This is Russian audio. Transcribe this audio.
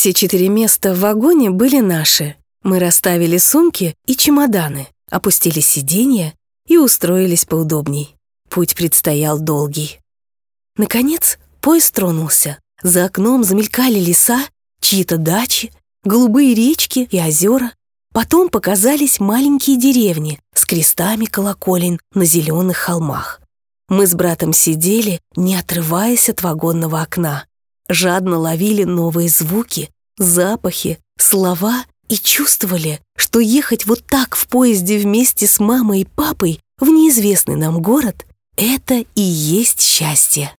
Все 4 места в вагоне были наши. Мы расставили сумки и чемоданы, опустили сиденья и устроились поудобней. Путь предстоял долгий. Наконец поезд тронулся. За окном замелькали леса, чьи-то дачи, голубые речки и озера. Потом показались маленькие деревни с крестами колоколен на зеленых холмах. Мы с братом сидели, не отрываясь от вагонного окна. Жадно ловили новые звуки, запахи, слова и чувствовали, что ехать вот так в поезде вместе с мамой и папой в неизвестный нам город — это и есть счастье.